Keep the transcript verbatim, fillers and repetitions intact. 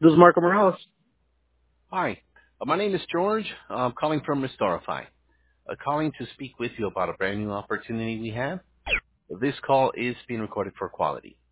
This is Marco Morales. Hi, uh, my name is George. I'm calling from Restorify. Uh, calling to speak with you about a brand new opportunity we have. This call is being recorded for quality.